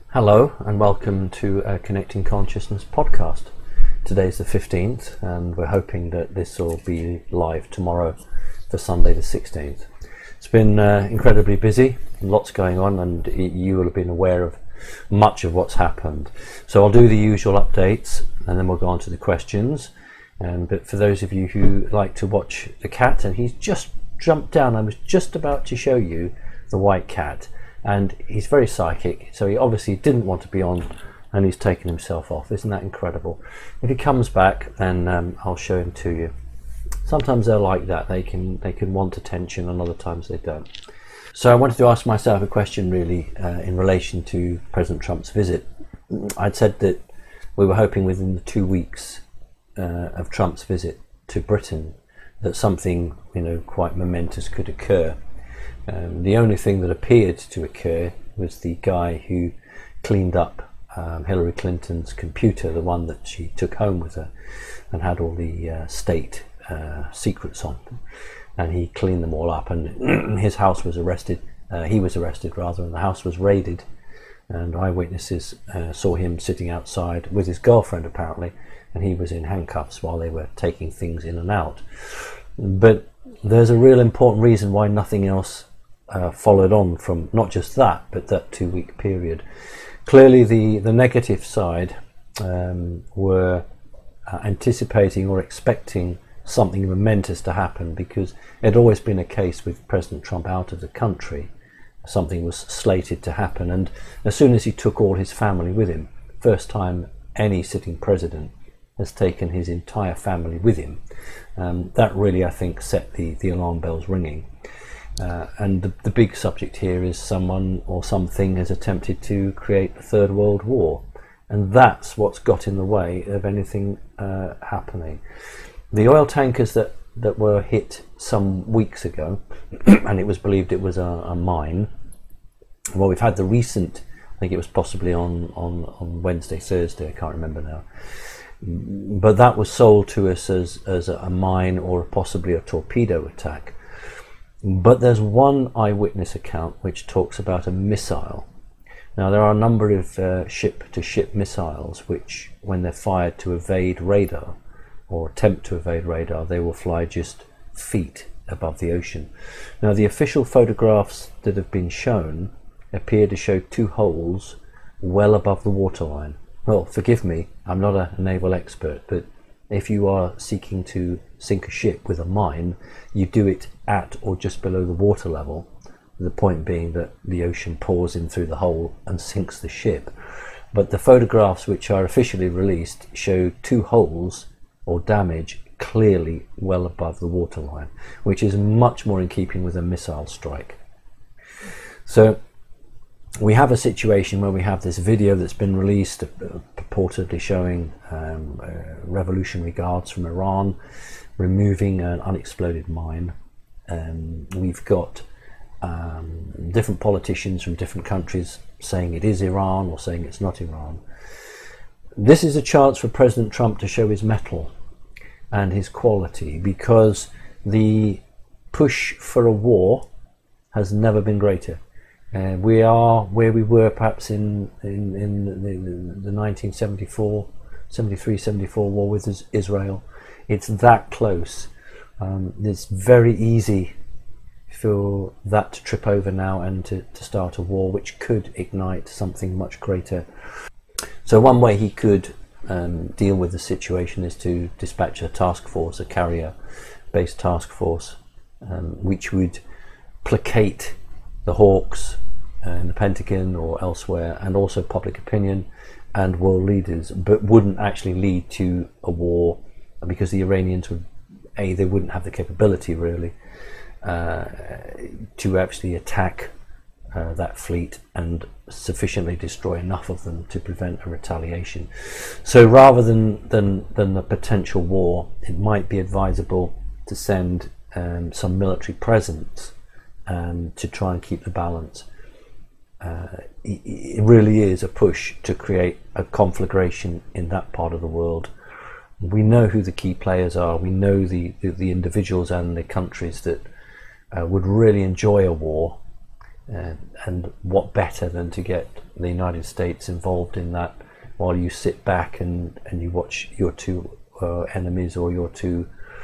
Hello and welcome to a Connecting Consciousness podcast. Today's the 15th and we're hoping that this will be live tomorrow for Sunday the 16th. It's been incredibly busy, lots going on, and you will have been aware of much of what's happened. So I'll do the usual updates and then we'll go on to the questions. But for those of you who like to watch the cat, and he's just jumped down, I was just about to show you the white cat. And he's very psychic, so he obviously didn't want to be on, and he's taken himself off. Isn't that incredible? If he comes back, then I'll show him to you. Sometimes they're like that. They can want attention, and other times they don't. So I wanted to ask myself a question, really, in relation to President Trump's visit. I'd said that we were hoping within the 2 weeks of Trump's visit to Britain that something, quite momentous could occur. The only thing that appeared to occur was the guy who cleaned up Hillary Clinton's computer, the one that she took home with her and had all the state secrets on, and he cleaned them all up, and his house was arrested. He was arrested rather, and the house was raided, and eyewitnesses saw him sitting outside with his girlfriend apparently, and he was in handcuffs while they were taking things in and out. But there's a real important reason why nothing else followed on from not just that, but that 2 week period. Clearly the negative side were anticipating or expecting something momentous to happen, because it had always been a case with President Trump out of the country, something was slated to happen, and as soon as he took all his family with him, first time any sitting president has taken his entire family with him, that really, I think, set the alarm bells ringing. And the big subject here is someone or something has attempted to create a third world war, and that's what's got in the way of anything happening. The oil tankers that were hit some weeks ago, and it was believed it was a mine. Well, we've had the recent, I think it was possibly on Wednesday, Thursday, I can't remember now, but that was sold to us as a mine or possibly a torpedo attack. But there's one eyewitness account which talks about a missile. Now, there are a number of ship-to-ship missiles which, when they're fired to evade radar or attempt to evade radar, they will fly just feet above the ocean. Now, the official photographs that have been shown appear to show two holes well above the waterline. Well, forgive me, I'm not a naval expert, but if you are seeking to sink a ship with a mine, you do it at or just below the water level, the point being that the ocean pours in through the hole and sinks the ship. But the photographs which are officially released show two holes or damage clearly well above the waterline, which is much more in keeping with a missile strike. So we have a situation where we have this video that's been released purportedly showing Revolutionary Guards from Iran removing an unexploded mine. We've got different politicians from different countries saying it is Iran or saying it's not Iran. This is a chance for President Trump to show his mettle and his quality, because the push for a war has never been greater. We are where we were perhaps in the 1974, 73-74 war with Israel. It's that close. It's very easy for that to trip over now and to start a war which could ignite something much greater. So one way he could deal with the situation is to dispatch a task force, a carrier-based task force, which would placate the hawks in the Pentagon or elsewhere, and also public opinion and world leaders, but wouldn't actually lead to a war, because the Iranians would, they wouldn't have the capability really to actually attack that fleet and sufficiently destroy enough of them to prevent a retaliation. So rather than a potential war, it might be advisable to send some military presence to try and keep the balance. It really is a push to create a conflagration in that part of the world. We know who the key players are. We know the individuals and the countries that would really enjoy a war. and what better than to get the United States involved in that, while you sit back and you watch your two enemies, or your two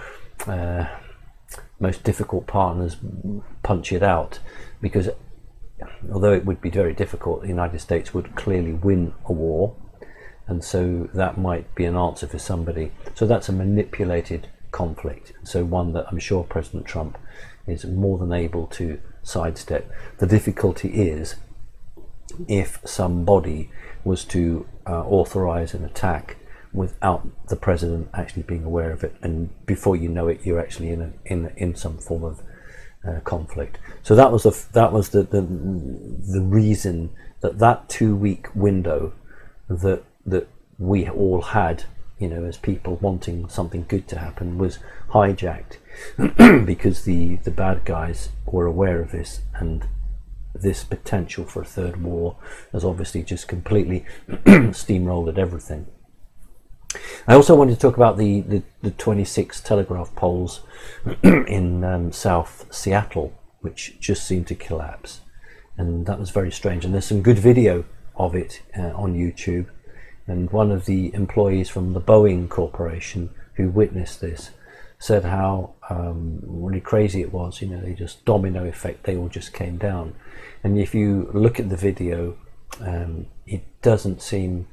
most difficult partners, punch it out. Because although it would be very difficult, the United States would clearly win a war, and so that might be an answer for somebody. So that's a manipulated conflict, so one that I'm sure President Trump is more than able to sidestep. The difficulty is if somebody was to authorize an attack without the president actually being aware of it, and before you know it, you're actually in some form of conflict. So that was the reason that 2-week window that we all had, as people wanting something good to happen, was hijacked because the bad guys were aware of this, and this potential for a third war has obviously just completely steamrolled at everything. I also wanted to talk about the 26 telegraph poles in South Seattle, which just seemed to collapse, and that was very strange. And there's some good video of it on YouTube, and one of the employees from the Boeing Corporation who witnessed this said how really crazy it was. They just domino effect, they all just came down. And if you look at the video, it doesn't seem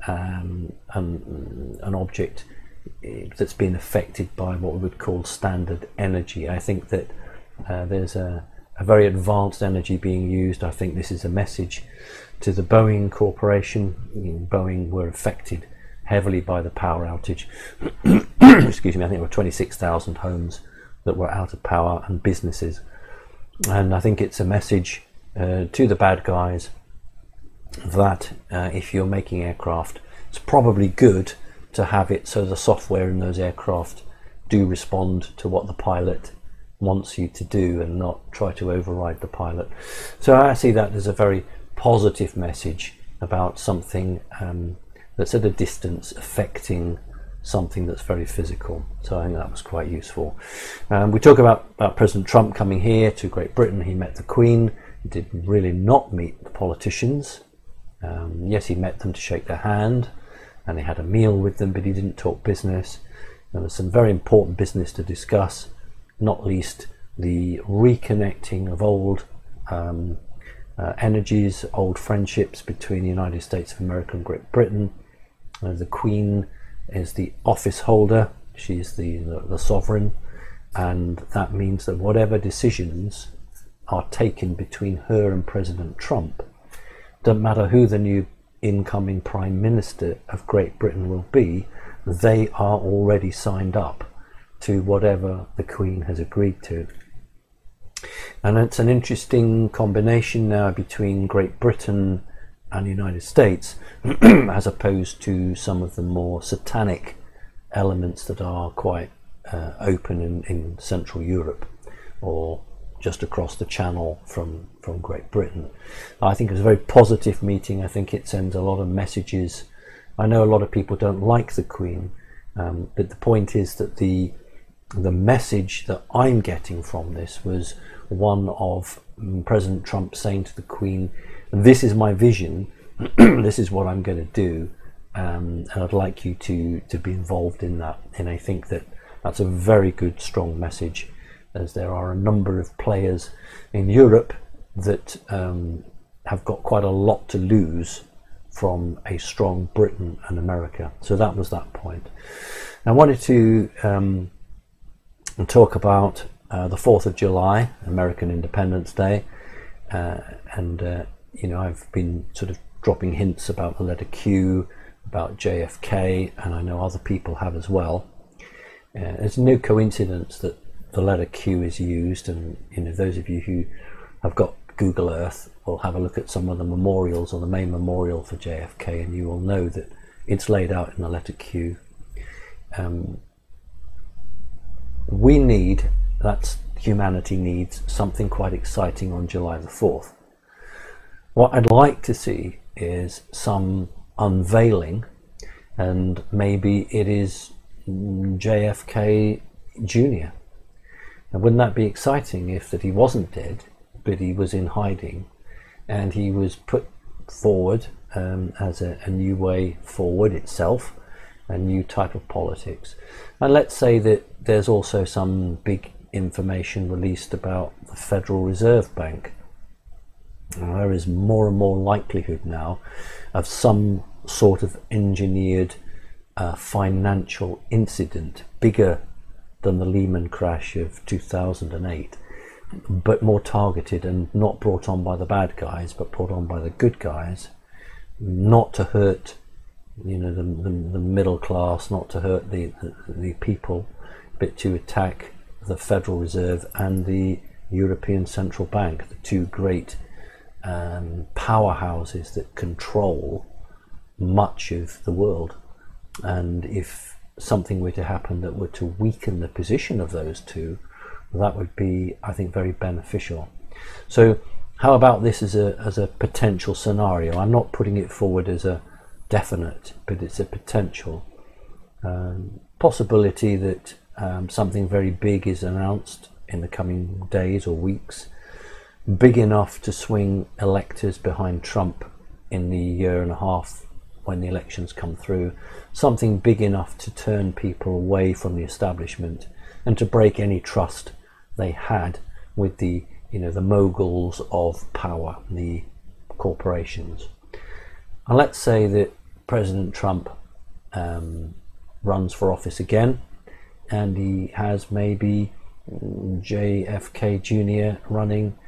an object that's been affected by what we would call standard energy. I think that there's a very advanced energy being used. I think this is a message to the Boeing Corporation. Boeing were affected heavily by the power outage. Excuse me, I think there were 26,000 homes that were out of power, and businesses. And I think it's a message to the bad guys that if you're making aircraft, it's probably good to have it so the software in those aircraft do respond to what the pilot wants you to do, and not try to override the pilot. So I see that as a very positive message about something that's at a distance affecting something that's very physical. So I think that was quite useful. We talk about President Trump coming here to Great Britain. He met the Queen. He did really not meet the politicians. Yes, he met them to shake their hand, and he had a meal with them, but he didn't talk business. There was some very important business to discuss, not least the reconnecting of old energies, old friendships between the United States of America and Great Britain. The Queen is the office holder, she's the sovereign, and that means that whatever decisions are taken between her and President Trump, doesn't matter who the new incoming Prime Minister of Great Britain will be, they are already signed up to whatever the Queen has agreed to. And it's an interesting combination now between Great Britain and the United States, as opposed to some of the more satanic elements that are quite open in Central Europe, or just across the channel from Great Britain. I think it was a very positive meeting. I think it sends a lot of messages. I know a lot of people don't like the Queen, but the point is that the message that I'm getting from this was one of President Trump saying to the Queen, this is my vision, this is what I'm going to do, and I'd like you to be involved in that. And I think that that's a very good, strong message, as there are a number of players in Europe that have got quite a lot to lose from a strong Britain and America. So that was that point. I wanted to talk about the 4th of July, American Independence Day, and I've been sort of dropping hints about the letter Q, about JFK, and I know other people have as well. It's no coincidence that the letter Q is used, and those of you who have got Google Earth will have a look at some of the memorials, or the main memorial for JFK, and you will know that it's laid out in the letter Q. Humanity needs something quite exciting on July the 4th. What I'd like to see is some unveiling, and maybe it is JFK Jr. And wouldn't that be exciting if that he wasn't dead, but he was in hiding, and he was put forward as a new way forward itself, a new type of politics. And let's say that there's also some big information released about the Federal Reserve Bank. There is more and more likelihood now of some sort of engineered financial incident, bigger than the Lehman crash of 2008, but more targeted and not brought on by the bad guys, but brought on by the good guys, not to hurt, you know, the middle class, not to hurt the people, but to attack the Federal Reserve and the European Central Bank, the two great powerhouses that control much of the world. And if something were to happen that were to weaken the position of those two, that would be, I think, very beneficial. So how about this as a potential scenario? I'm not putting it forward as a definite, but it's a potential possibility that something very big is announced in the coming days or weeks, big enough to swing electors behind Trump in the year and a half when the elections come through, something big enough to turn people away from the establishment and to break any trust they had with the, you know, the moguls of power, the corporations. And let's say that President Trump runs for office again, and he has maybe JFK Jr. running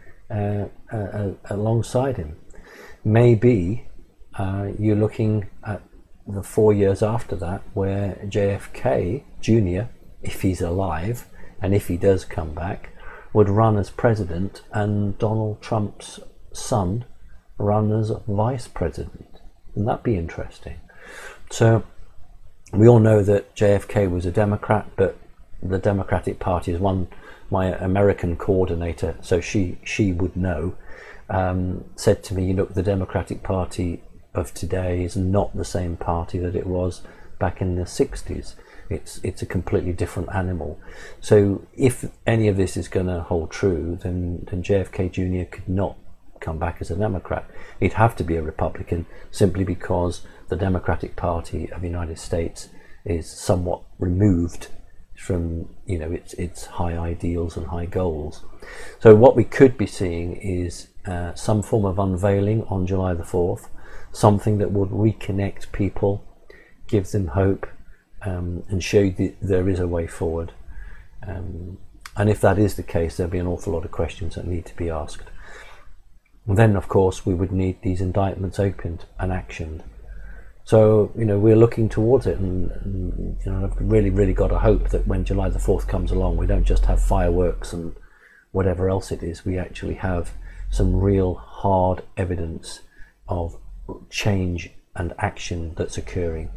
alongside him. Maybe you're looking at the 4 years after that, where JFK Jr., if he's alive and if he does come back, would run as president, and Donald Trump's son run as vice president. Wouldn't that be interesting? So we all know that JFK was a Democrat, but the Democratic Party is one. My American coordinator, so she would know, said to me, you know, the Democratic Party of today is not the same party that it was back in the 60s. It's a completely different animal. So if any of this is going to hold true, then JFK Jr. could not come back as a Democrat. He'd have to be a Republican, simply because the Democratic Party of the United States is somewhat removed from, you know, its high ideals and high goals. So what we could be seeing is some form of unveiling on July the 4th, something that would reconnect people, give them hope, and show that there is a way forward. And if that is the case, there'll be an awful lot of questions that need to be asked. And then, of course, we would need these indictments opened and actioned. So, you know, we're looking towards it, and you know, I've really got to hope that when July the 4th comes along, we don't just have fireworks and whatever else it is. We actually have some real hard evidence of change and action that's occurring.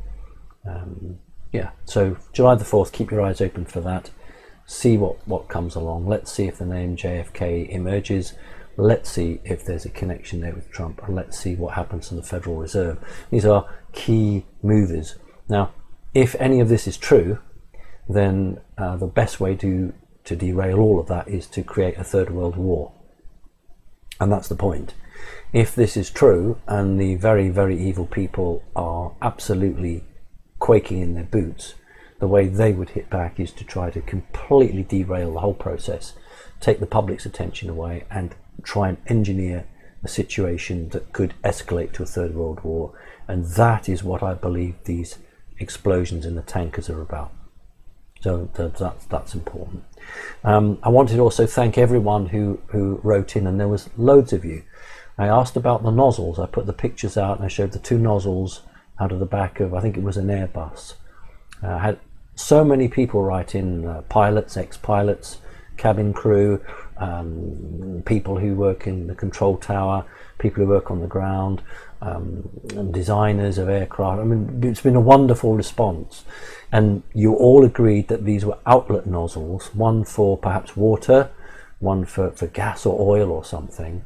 Yeah, so July the 4th, keep your eyes open for that. See what comes along. Let's see if the name JFK emerges. Let's see if there's a connection there with Trump, and let's see what happens to the Federal Reserve. These are key movers. Now, if any of this is true, then the best way to derail all of that is to create a third world war. And that's the point. If this is true, and the very evil people are absolutely quaking in their boots, the way they would hit back is to try to completely derail the whole process, take the public's attention away, and try and engineer a situation that could escalate to a third world war. And that is what I believe these explosions in the tankers are about. So that's important. I wanted to also thank everyone who wrote in, and there was loads of you. I asked about the nozzles. I put the pictures out and I showed the two nozzles out of the back of, I think it was an Airbus. I had so many people write in, pilots, ex-pilots, cabin crew, people who work in the control tower, people who work on the ground, and designers of aircraft. I mean, it's been a wonderful response, and you all agreed that these were outlet nozzles, one for perhaps water, one for gas or oil or something,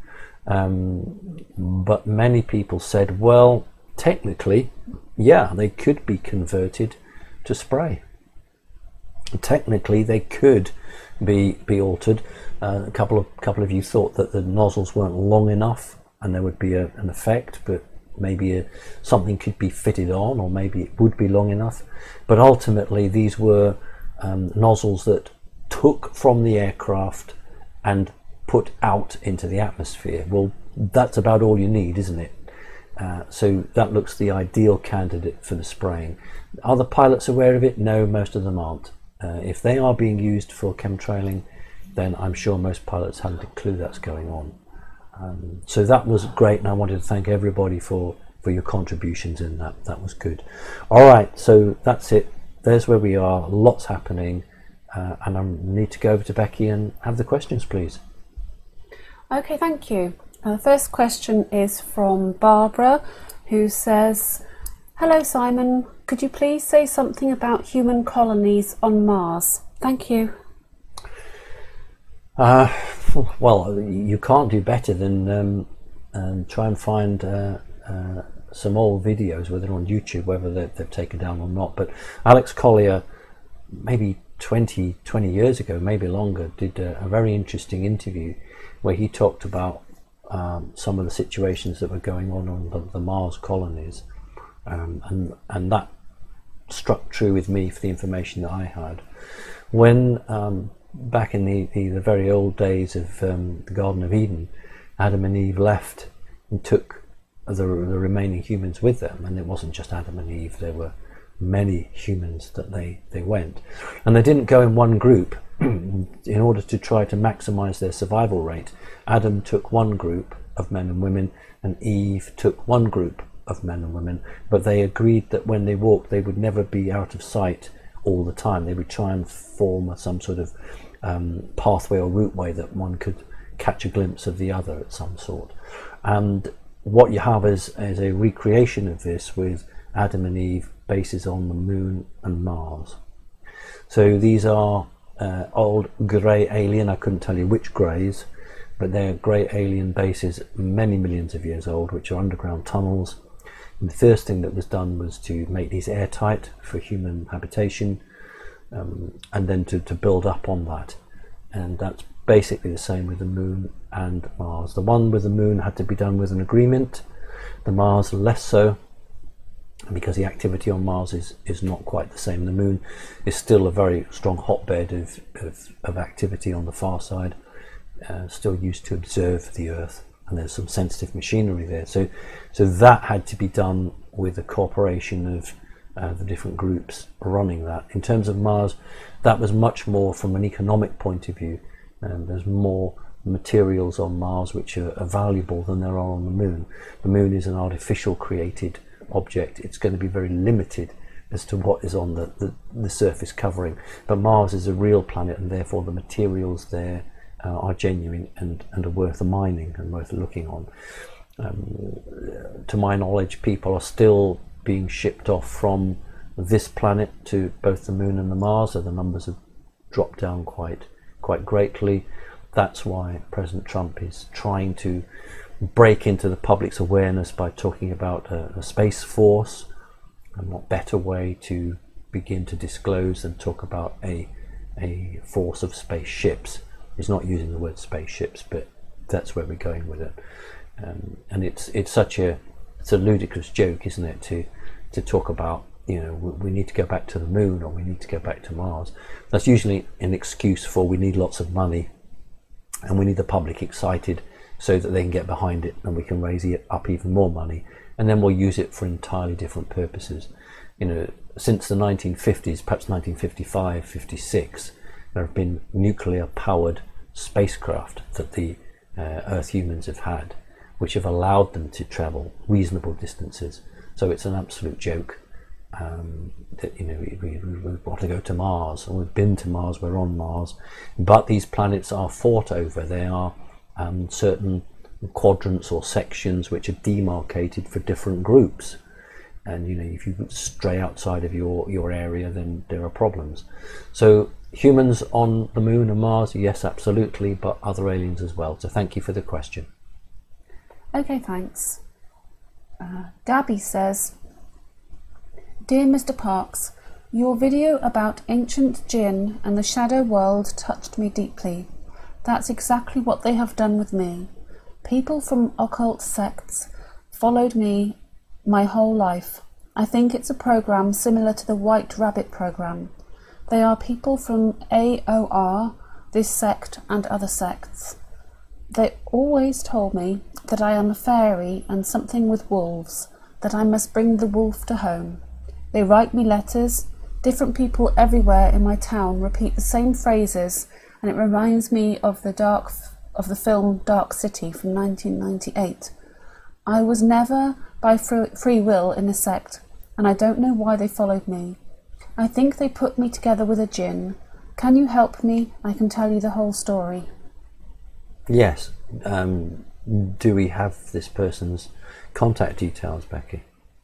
but many people said, well, technically, yeah, they could be converted to spray. Technically, they could be altered. A couple of you thought that the nozzles weren't long enough, and there would be an effect, but maybe something could be fitted on, or maybe it would be long enough. But ultimately, these were nozzles that took from the aircraft and put out into the atmosphere. Well, that's about all you need, isn't it? So that looks the ideal candidate for the spraying. Are the pilots aware of it? No, most of them aren't. If they are being used for chemtrailing, then I'm sure most pilots haven't a clue that's going on. So that was great, and I wanted to thank everybody for your contributions in that. That was good. All right, so that's it. There's where we are. Lots happening, and I need to go over to Becky and have the questions, please. Okay, thank you. The first question is from Barbara, who says, "Hello Simon, could you please say something about human colonies on Mars? Thank you." Well, you can't do better than try and find some old videos, whether on YouTube, whether they've taken down or not. But Alex Collier, maybe 20 years ago, maybe longer, did a very interesting interview where he talked about some of the situations that were going on the Mars colonies, and that struck true with me for the information that I had. When back in the very old days of the Garden of Eden, Adam and Eve left and took the remaining humans with them, and it wasn't just Adam and Eve, there were many humans that they went, and they didn't go in one group. In order to try to maximize their survival rate, Adam took one group of men and women, and Eve took one group of men and women, but they agreed that when they walked they would never be out of sight all the time. They would try and form some sort of pathway or routeway that one could catch a glimpse of the other at some sort. And what you have is a recreation of this with Adam and Eve bases on the Moon and Mars. So these are old grey alien, I couldn't tell you which greys, but they're grey alien bases many millions of years old, which are underground tunnels. And the first thing that was done was to make these airtight for human habitation, and then to build up on that. And that's basically the same with the Moon and Mars. The one with the Moon had to be done with an agreement, the Mars less so, because the activity on Mars is not quite the same. The Moon is still a very strong hotbed of activity on the far side, still used to observe the Earth, and there's some sensitive machinery there. So that had to be done with the cooperation of the different groups running that. In terms of Mars, that was much more from an economic point of view. There's more materials on Mars which are valuable than there are on the Moon. The Moon is an artificial created object. It's going to be very limited as to what is on the surface covering, but Mars is a real planet, and therefore the materials there are genuine and are worth mining and worth looking on. To my knowledge, people are still being shipped off from this planet to both the Moon and the Mars, so the numbers have dropped down quite greatly. That's why President Trump is trying to break into the public's awareness by talking about a space force, and what better way to begin to disclose than talk about a force of spaceships. He's not using the word spaceships, but that's where we're going with it. And it's a ludicrous joke, isn't it, to talk about, you know, we need to go back to the Moon or we need to go back to Mars. That's usually an excuse for we need lots of money and we need the public excited so that they can get behind it, and we can raise up even more money, and then we'll use it for entirely different purposes. You know, since the 1950s, perhaps 1955, 56, there have been nuclear powered spacecraft that the Earth humans have had, which have allowed them to travel reasonable distances. So it's an absolute joke that, you know, we want to go to Mars, and we've been to Mars, we're on Mars, but these planets are fought over. They are certain quadrants or sections which are demarcated for different groups, and you know, if you stray outside of your area, then there are problems. So humans on the Moon and Mars, yes, absolutely, but other aliens as well. So thank you for the question. Okay, thanks. Gabby says, "Dear Mr. Parkes, Your video about ancient jinn and the shadow world touched me deeply. That's exactly what they have done with me. People from occult sects followed me my whole life. I think it's a program similar to the White Rabbit program. They are people from AOR, this sect and other sects. They always told me that I am a fairy and something with wolves, that I must bring the wolf to home. They write me letters. Different people everywhere in my town repeat the same phrases, and it reminds me of the film Dark City from 1998. I was never by free will in a sect, and I don't know why they followed me. I think they put me together with a jinn. Can you help me? I can tell you the whole story. Yes. Do we have this person's contact details, Becky?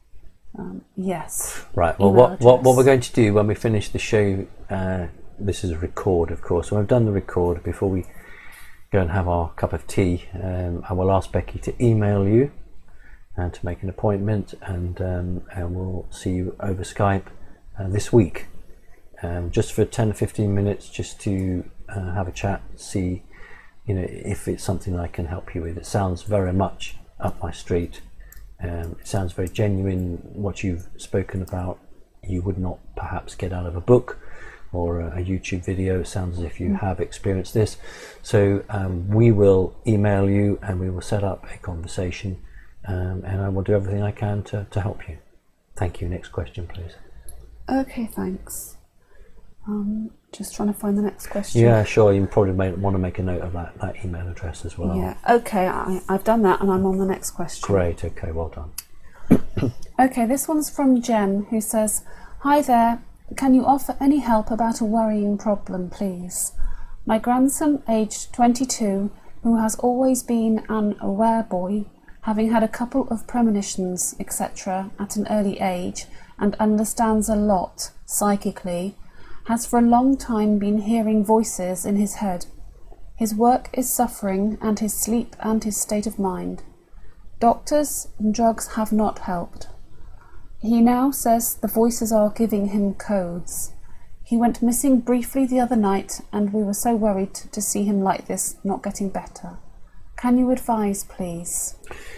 Yes. Right. Well, what we're going to do when we finish the show, this is a record, of course. When we've done the record, before we go and have our cup of tea, I will ask Becky to email you and to make an appointment, and we'll see you over Skype this week, just for 10 or 15 minutes, just to have a chat, see, if it's something I can help you with. It sounds very much up my street. It sounds very genuine. What you've spoken about, you would not perhaps get out of a book or a YouTube video. It sounds as if you have experienced this. So we will email you and we will set up a conversation, and I will do everything I can to help you. Thank you. Next question, please. Okay, thanks. Just trying to find the next question. Yeah, sure. You probably want to make a note of that email address as well. Yeah, okay, I've done that and I'm on the next question. Great, okay, well done. Okay, this one's from Jen, who says, "Hi there, can you offer any help about a worrying problem, please? My grandson, aged 22, who has always been an aware boy, having had a couple of premonitions, etc., at an early age, and understands a lot psychically, has for a long time been hearing voices in his head. His work is suffering, and his sleep and his state of mind. Doctors and drugs have not helped. He now says the voices are giving him codes. He went missing briefly the other night, and we were so worried to see him like this, not getting better. Can you advise, please?"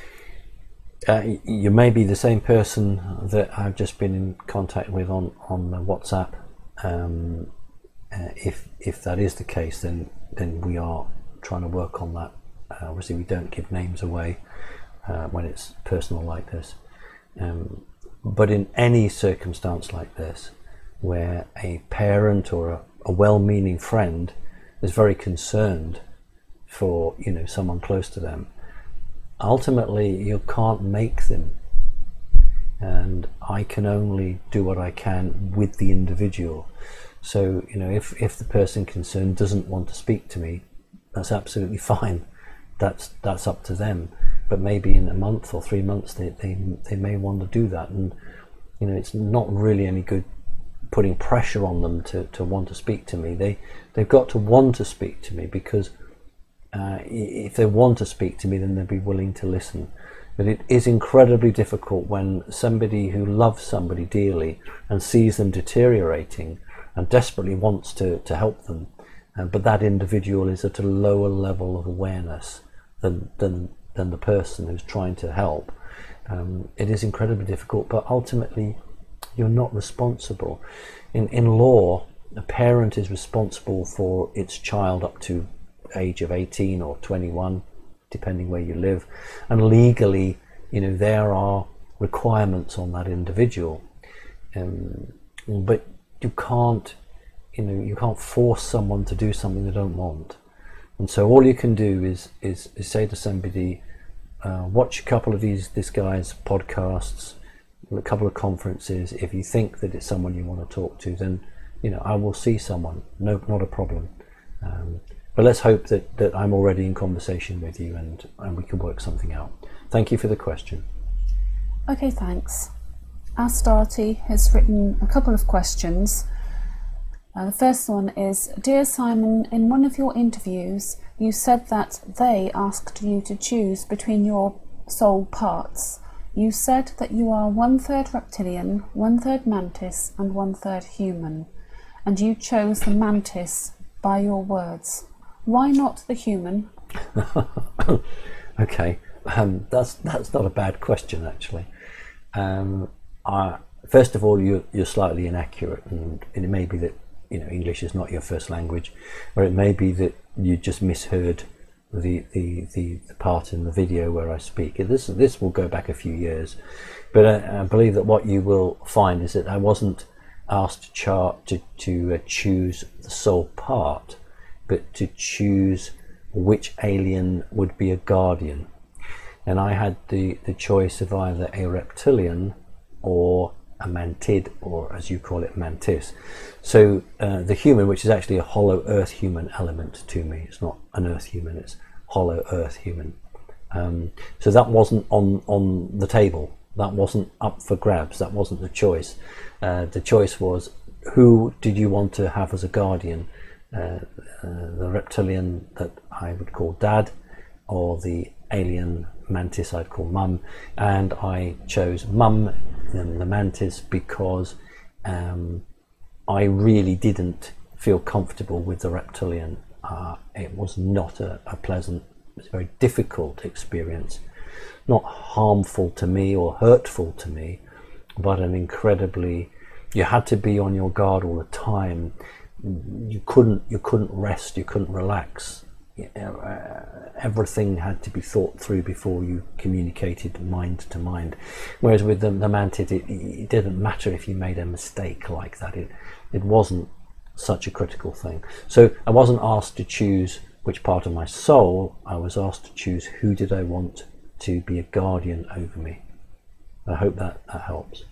You may be the same person that I've just been in contact with on WhatsApp. If that is the case, then we are trying to work on that. Obviously, we don't give names away when it's personal like this. But in any circumstance like this, where a parent or a well-meaning friend is very concerned for someone close to them, ultimately you can't make them, and I can only do what I can with the individual. So if the person concerned doesn't want to speak to me, that's absolutely fine. That's up to them. But maybe in a month or 3 months they may want to do that, and it's not really any good putting pressure on them to want to speak to me. They've got to want to speak to me, because if they want to speak to me, then they'll be willing to listen. But it is incredibly difficult when somebody who loves somebody dearly and sees them deteriorating and desperately wants to help them, but that individual is at a lower level of awareness than the person who's trying to help. It is incredibly difficult, but ultimately you're not responsible. In law, a parent is responsible for its child up to age of 18 or 21, depending where you live, and legally there are requirements on that individual, but you can't force someone to do something they don't want. And so all you can do is say to somebody, watch a couple of this guy's podcasts, a couple of conferences. If you think that it's someone you want to talk to, then I will see someone. No, not a problem. But let's hope that I'm already in conversation with you and we can work something out. Thank you for the question. Okay, thanks. Astarte has written a couple of questions. The first one is, "Dear Simon, in one of your interviews, you said that they asked you to choose between your soul parts. You said that you are 1/3 reptilian, 1/3 mantis, and 1/3 human, and you chose the mantis by your words. Why not the human? Okay, that's not a bad question actually. First of all, you're slightly inaccurate, and it may be that English is not your first language, or it may be that you just misheard the part in the video where I speak. This will go back a few years, but I believe that what you will find is that I wasn't asked to choose the soul part, but to choose which alien would be a guardian, and I had the choice of either a reptilian or a mantid, or as you call it, mantis. So the human, which is actually a hollow earth human element to me, it's not an earth human, it's hollow earth human. So that wasn't on the table, that wasn't up for grabs, that wasn't the choice. The choice was, who did you want to have as a guardian? The reptilian that I would call Dad, or the alien mantis I'd call Mum, and I chose Mum and the mantis because I really didn't feel comfortable with the reptilian. It was not a pleasant, it was a very difficult experience, not harmful to me or hurtful to me, but an incredibly, you had to be on your guard all the time. You couldn't rest, you couldn't relax. Everything had to be thought through before you communicated mind to mind. Whereas with the mantid, it didn't matter if you made a mistake like that. It wasn't such a critical thing. So I wasn't asked to choose which part of my soul. I was asked to choose who did I want to be a guardian over me. I hope that helps.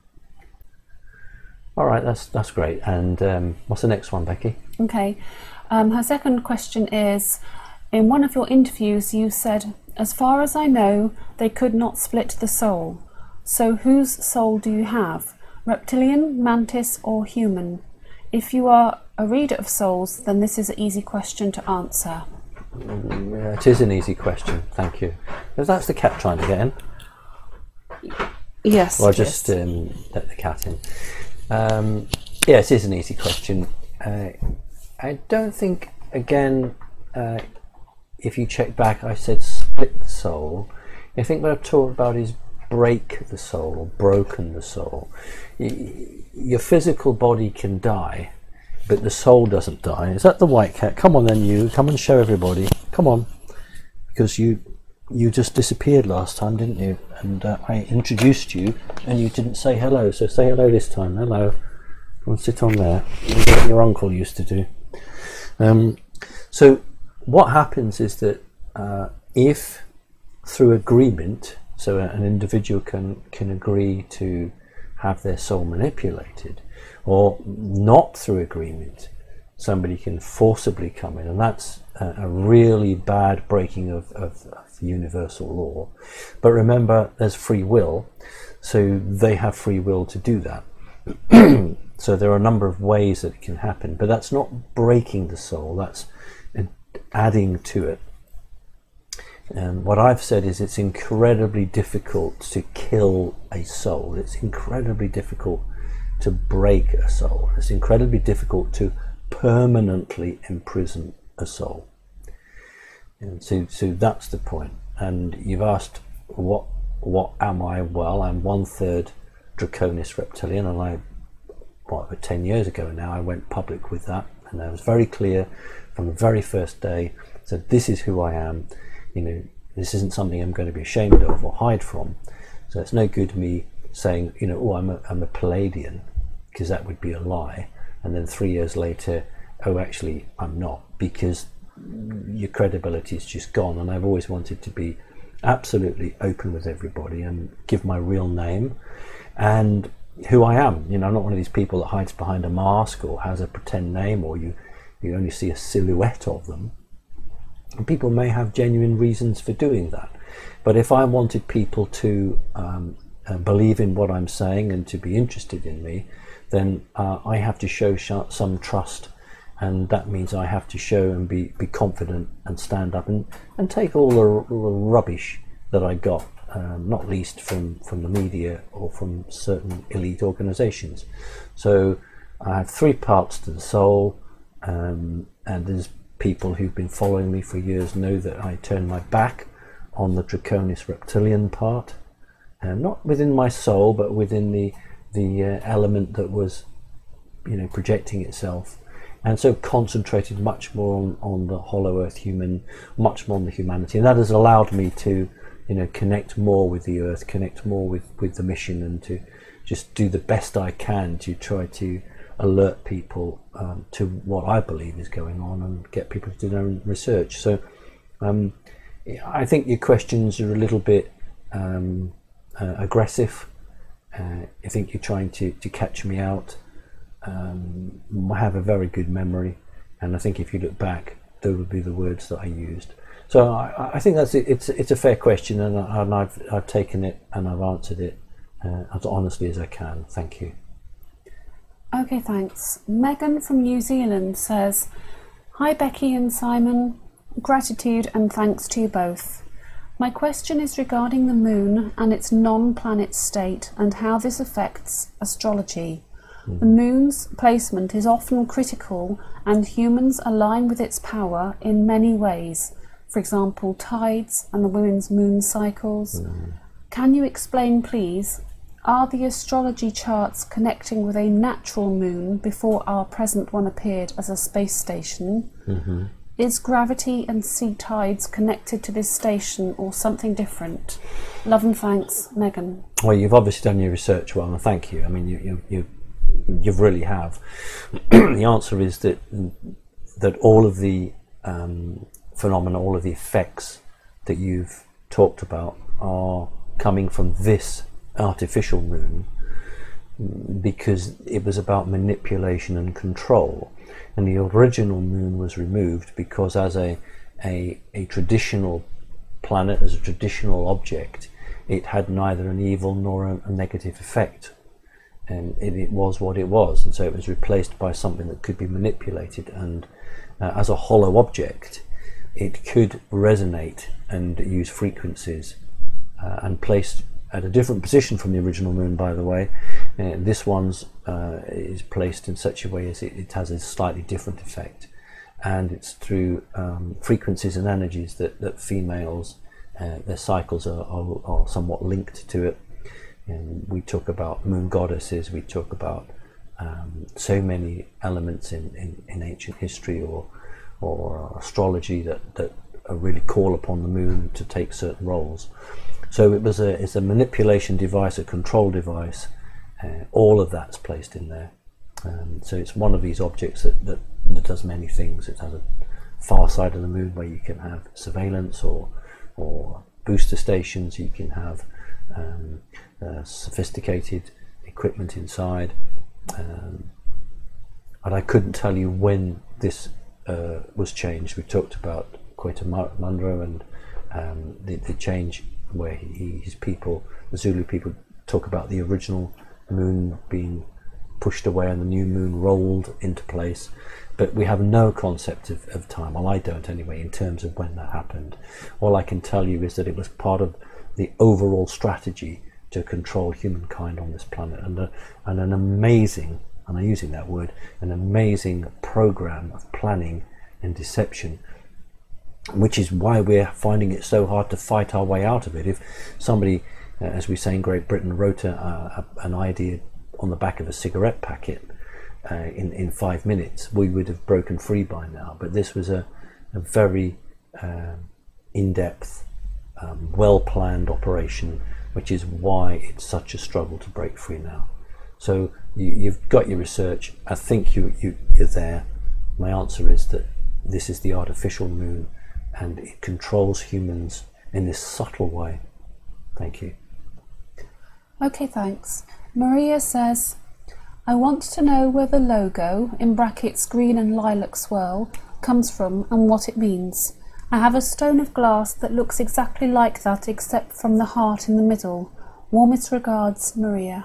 All right, that's great. And what's the next one, Becky? Okay. Her second question is, in one of your interviews you said, as far as I know, they could not split the soul. So whose soul do you have? Reptilian, mantis, or human? If you are a reader of souls, then this is an easy question to answer. Yeah, it is an easy question, thank you. If that's the cat trying to get in. Yes. Well, I'll just let the cat in. Yes, it is an easy question. I don't think, again, if you check back, I said split the soul. I think what I've talked about is break the soul, or broken the soul. Your physical body can die, but the soul doesn't die. Is that the white cat? Come on then, you. Come and show everybody. Come on. Because you just disappeared last time, didn't you? And I introduced you, and you didn't say hello. So say hello this time. Hello. Come and sit on there. What your uncle used to do. So what happens is that if through agreement, so an individual can agree to have their soul manipulated, or not through agreement, somebody can forcibly come in, and that's a really bad breaking of universal law. But remember, there's free will, so they have free will to do that. So there are a number of ways that it can happen, but that's not breaking the soul, that's adding to it. What I've said is it's incredibly difficult to kill a soul. It's incredibly difficult to break a soul. It's incredibly difficult to permanently imprison a soul. And so that's the point. And you've asked, what am I? Well, I'm 1/3 Draconis reptilian, and 10 years ago now I went public with that, and I was very clear from the very first day. So this is who I am. This isn't something I'm going to be ashamed of or hide from. So it's no good me saying, oh, I'm a Palladian, because that would be a lie. And then 3 years later, oh, actually, I'm not, because your credibility is just gone. And I've always wanted to be absolutely open with everybody and give my real name and who I am. I'm not one of these people that hides behind a mask or has a pretend name, or you only see a silhouette of them. And people may have genuine reasons for doing that. But if I wanted people to believe in what I'm saying and to be interested in me, then I have to show some trust, and that means I have to show and be confident and stand up and take all the rubbish that I got not least from the media or from certain elite organisations. So I have three parts to the soul, and there's people who've been following me for years know that I turn my back on the Draconis reptilian part, not within my soul, but within the element that was, projecting itself, and so concentrated much more on the hollow earth human, much more on the humanity, and that has allowed me to, connect more with the earth, connect more with the mission, and to just do the best I can to try to alert people to what I believe is going on and get people to do their own research. So I think your questions are a little bit aggressive. I think you're trying to catch me out. I have a very good memory, and I think if you look back, those would be the words that I used. So I think that's it. It's a fair question, and I've taken it and I've answered it as honestly as I can. Thank you. Okay, thanks. Megan from New Zealand says, "Hi Becky and Simon, gratitude and thanks to you both. My question is regarding the moon and its non-planet state and how this affects astrology. The moon's placement is often critical, and humans align with its power in many ways. For example, tides and the women's moon cycles. Can you explain, please, are the astrology charts connecting with a natural moon before our present one appeared as a space station? Is gravity and sea tides connected to this station or something different? Love and thanks, Megan." Well, you've obviously done your research well, and thank you. I mean, you really have. The answer is that all of the phenomena, all of the effects that you've talked about are coming from this artificial moon, because it was about manipulation and control, and the original moon was removed because as a traditional planet, as a traditional object, it had neither an evil nor a negative effect, and it was what it was, and so it was replaced by something that could be manipulated, and as a hollow object it could resonate and use frequencies, and placed at a different position from the original moon, by the way. This one's is placed in such a way as it has a slightly different effect, and it's through frequencies and energies that females, their cycles are somewhat linked to it. And we talk about moon goddesses, we talk about so many elements in ancient history or astrology that really call upon the moon to take certain roles. So it's a manipulation device, a control device. All of that's placed in there. So it's one of these objects that does many things. It has a far side of the moon where you can have surveillance or booster stations. You can have sophisticated equipment inside. And I couldn't tell you when this was changed. We talked about Queta Munro and the change where his people, the Zulu people, talk about the original moon being pushed away and the new moon rolled into place, but we have no concept of time. Well, I don't anyway, in terms of when that happened. All I can tell you is that it was part of the overall strategy to control humankind on this planet, and an amazing, and I'm using that word, an amazing program of planning and deception, which is why we're finding it so hard to fight our way out of it. If somebody, as we say in Great Britain, wrote an idea on the back of a cigarette packet in 5 minutes, we would have broken free by now. But this was a very in-depth, well-planned operation, which is why it's such a struggle to break free now. So you've got your research. I think you're there. My answer is that this is the artificial moon, and it controls humans in this subtle way. Thank you. Okay, thanks. Maria says, "I want to know where the logo, in brackets green and lilac swirl, comes from and what it means. I have a stone of glass that looks exactly like that except from the heart in the middle. Warmest regards, Maria."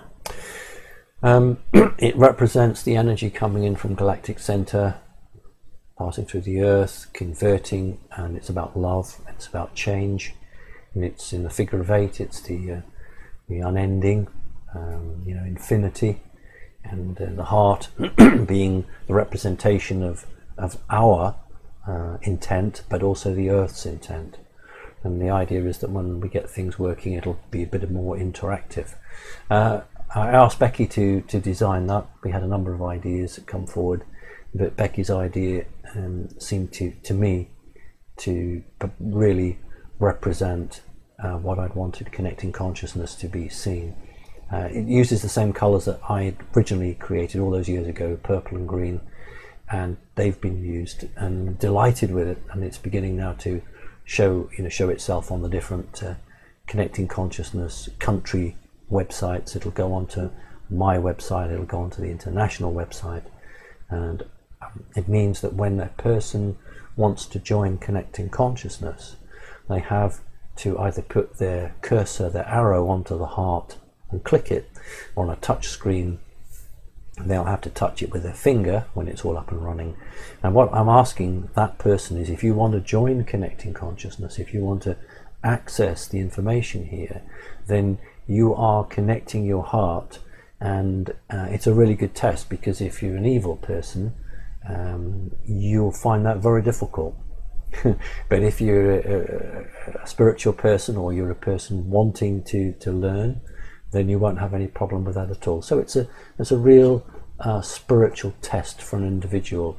It represents the energy coming in from galactic center, passing through the earth, converting, and it's about love, it's about change. And it's in the figure of 8. It's the unending, infinity, and the heart being the representation of our intent, but also the Earth's intent. And the idea is that when we get things working, it'll be a bit more interactive. I asked Becky to design that. We had a number of ideas that come forward, but Becky's idea seemed to me to really represent what I'd wanted Connecting Consciousness to be seen. It uses the same colours that I had originally created all those years ago, purple and green, and they've been used, and I'm delighted with it, and it's beginning now to show itself on the different Connecting Consciousness country websites. It'll go onto my website, it'll go onto the international website, and it means that when a person wants to join Connecting Consciousness, they have to either put their cursor, their arrow, onto the heart and click it. On a touch screen, they'll have to touch it with their finger when it's all up and running. And what I'm asking that person is, if you want to join Connecting Consciousness, if you want to access the information here, then you are connecting your heart. And it's a really good test, because if you're an evil person, you'll find that very difficult. But if you're a spiritual person, or you're a person wanting to learn, then you won't have any problem with that at all. So it's a real spiritual test for an individual,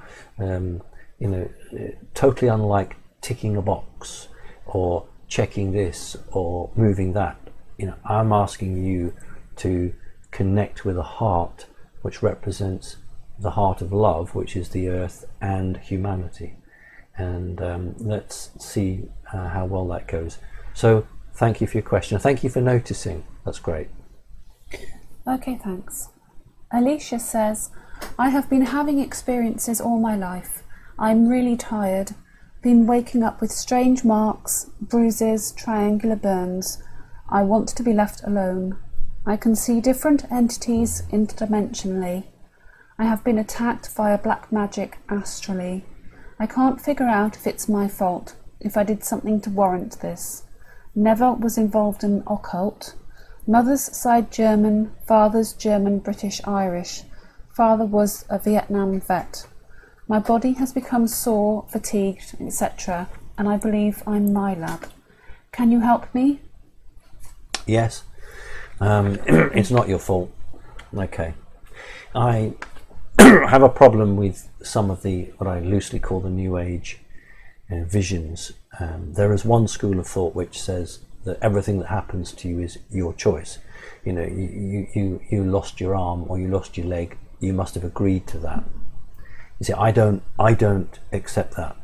totally unlike ticking a box or checking this or moving that. I'm asking you to connect with a heart which represents the heart of love, which is the earth and humanity. And let's see how well that goes. So thank you for your question. Thank you for noticing. That's great. Okay, thanks. Alicia says, I have been having experiences all my life. I'm really tired. Been waking up with strange marks, bruises, triangular burns. I want to be left alone. I can see different entities interdimensionally. I have been attacked via black magic astrally. I can't figure out if it's my fault, if I did something to warrant this. Never was involved in occult. Mother's side German, father's German, British, Irish. Father was a Vietnam vet. My body has become sore, fatigued, etc., and I believe I'm MyLab. Can you help me? Yes. It's not your fault. Okay. I have a problem with some of what I loosely call the New Age visions. There is one school of thought which says that everything that happens to you is your choice. You lost your arm or you lost your leg, you must have agreed to that. You see, I don't accept that.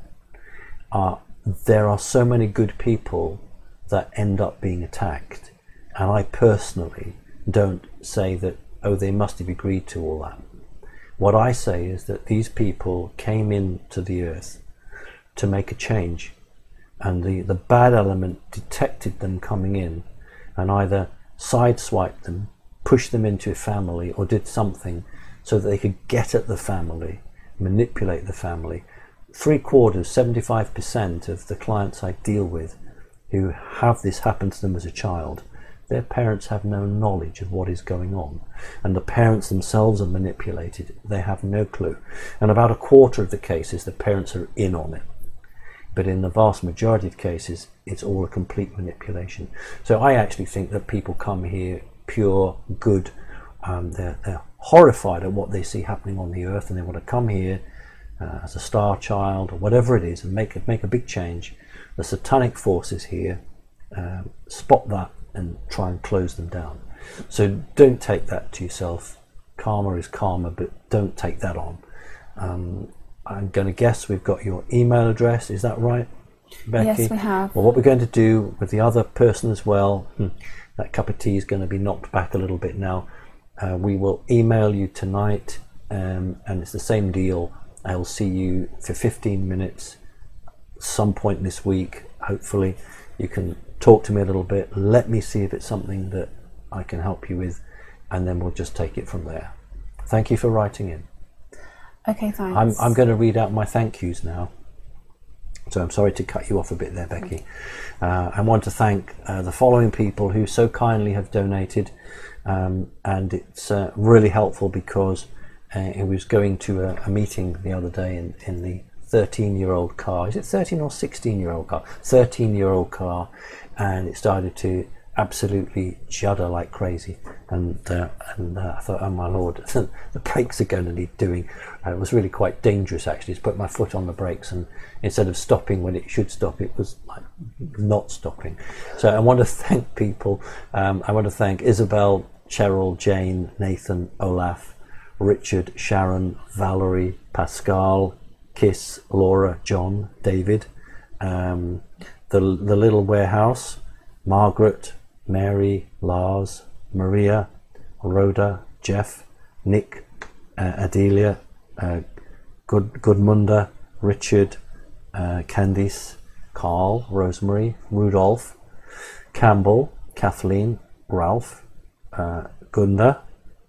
There are so many good people that end up being attacked, and I personally don't say that, oh, they must have agreed to all that. What I say is that these people came into the earth to make a change, and the bad element detected them coming in and either sideswiped them, pushed them into a family, or did something so that they could get at the family, manipulate the family. 3/4, 75% of the clients I deal with who have this happen to them as a child, their parents have no knowledge of what is going on, and the parents themselves are manipulated. They have no clue, and about 1/4 of the cases the parents are in on it, but in the vast majority of cases it's all a complete manipulation. So I actually think that people come here pure good. They're horrified at what they see happening on the earth, and they want to come here as a star child or whatever it is and make a big change. The satanic forces here spot that and try and close them down. So don't take that to yourself. Karma is karma, but don't take that on. I'm going to guess we've got your email address. Is that right, Becky? Yes, we have. Well, what we're going to do with the other person as well, that cup of tea is going to be knocked back a little bit now. We will email you tonight, and it's the same deal. I'll see you for 15 minutes some point this week. Hopefully you can talk to me a little bit, let me see if it's something that I can help you with, and then we'll just take it from there. Thank you for writing in. Okay, thanks. I'm going to read out my thank yous now. So I'm sorry to cut you off a bit there, Becky. I want to thank the following people who so kindly have donated, and it's really helpful because it was going to a meeting the other day in the 13-year-old car. Is it 13 or 16-year-old car? 13-year-old car, and it started to absolutely shudder like crazy, and I thought, oh my lord, the brakes are going to need doing. It was really quite dangerous actually to put my foot on the brakes, and instead of stopping when it should stop, it was like not stopping. So I want to thank people. I want to thank Isabel, Cheryl, Jane, Nathan, Olaf, Richard, Sharon, Valerie, Pascal, Kiss, Laura, John, David, the Little Warehouse, Margaret, Mary, Lars, Maria, Rhoda, Jeff, Nick, Adelia, Goodmunda, Richard, Candice, Carl, Rosemary, Rudolph, Campbell, Kathleen, Ralph, Gunda,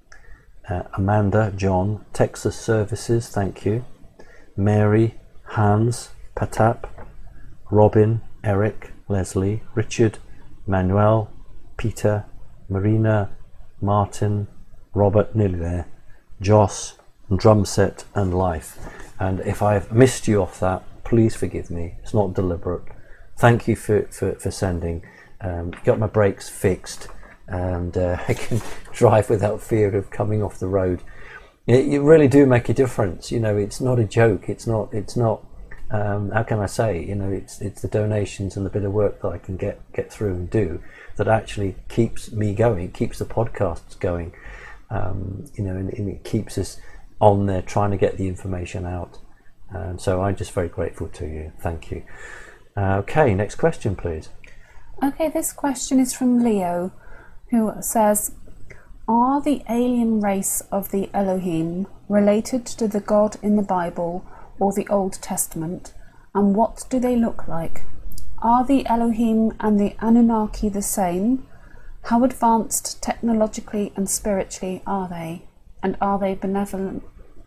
Amanda, John, Texas Services, thank you, Mary, Hans, Patap, Robin, Eric, Leslie, Richard, Manuel, Peter, Marina, Martin, Robert, nearly there, Joss, Drumset and Life. And if I've missed you off that, please forgive me. It's not deliberate. Thank you for sending. Got my brakes fixed, and I can drive without fear of coming off the road. You really do make a difference. You know, it's not a joke. It's not. How can I say? You know, it's the donations and the bit of work that I can get through and do that actually keeps me going. It keeps the podcasts going. You know, and it keeps us on there trying to get the information out. So I'm just very grateful to you. Thank you. Okay, next question, please. Okay, this question is from Leo, who says, are the alien race of the Elohim related to the God in the Bible or the Old Testament, and what do they look like? Are the Elohim and the Anunnaki the same? How advanced technologically and spiritually are they? And are they benevolent